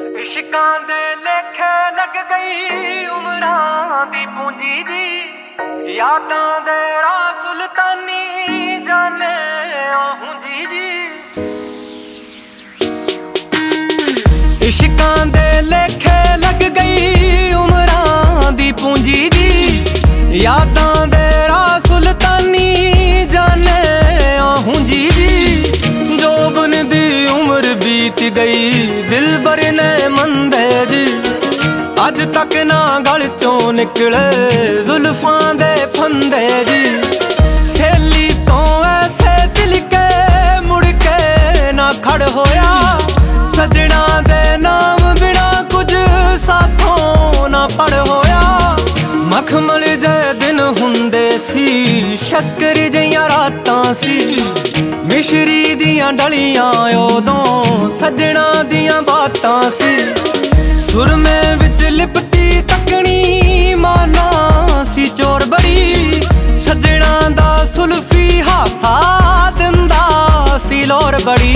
इश्कां दे लेखे लग गई उमरां दी पूंजी जी, यादां दे राह सुल्तानी जाने आहूं जी। इश्कां दे लेखे लग गई उमरां दी पूंजी जी, यादां दे राह सुल्तानी जाने आहूं जी। जोबन दी उम्र बीत गई दिल बर ने मंदे जी, अज तक ना गल चों निकले जुल्फां दे फंदे जी। सहेली तो ऐसे दिल के मुड़ के ना खड़ होया, सजना दे नाम बिना कुछ साथों ना पड़ होया। मखमल जे दिन हुंदे सी, शक्कर जियां रातां सी, मिश्री दियां डलियां उदों सजना दियां बातां सी। सुरमे विच लिपटी तकनी माना सी चोर बड़ी, सजना दा सुल्फी हासा दिंदा सी लोर बड़ी।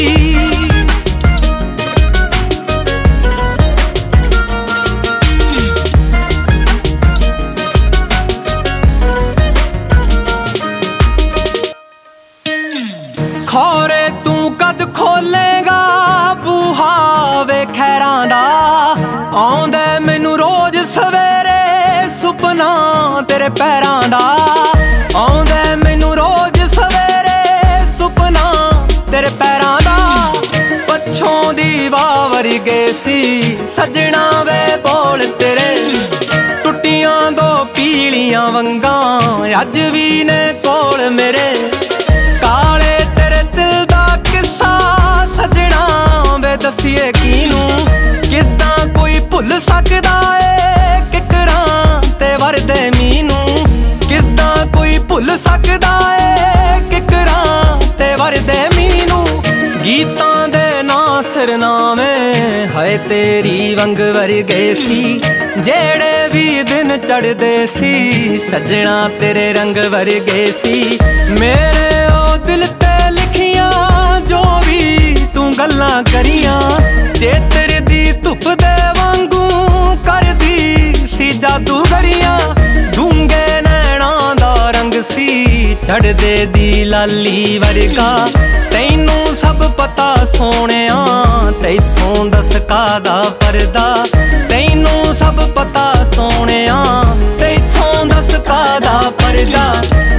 खौरे तू कद खोलेगा बूहा वे खैरां दा, आउंदे मैनू रोज सवेरे सुपना तेरे पैरां दा। आउंदे मैनू रोज सवेरे सुपना तेरे पैरां दा। पछों दी वाह वरगे सी सजना वे बोल तेरे, टुटियां दो पीलियां वंगां अज भी ने कोल मेरे। काले तेरे दिल दा किस्सा सजना वे दसिए कीनू, किदां कोई भुल सकदा ए किकरां ते वरदे मीनू। किदां कोई भुल सकदा ए किकरां ते वरदे मीनू। गीतां दे नासर नामे हाय तेरी वंग वरगे सी, जेड़े भी दिन चढ़दे सी सजना तेरे रंग वरगे सी। मेरे दिल ते लिखियां जो भी तू गल्लां करियां, चेतर दी धुप दे वांगू कर दी सी जादू गड़ियां। डूंगे नैना दा रंग सी चढ़दे दी लाली वर्गा, तैनू सब पता सोहणिया तैथों दस कादा परदा। तैनू सब पता सोहणिया तैथों दस कादा परदा।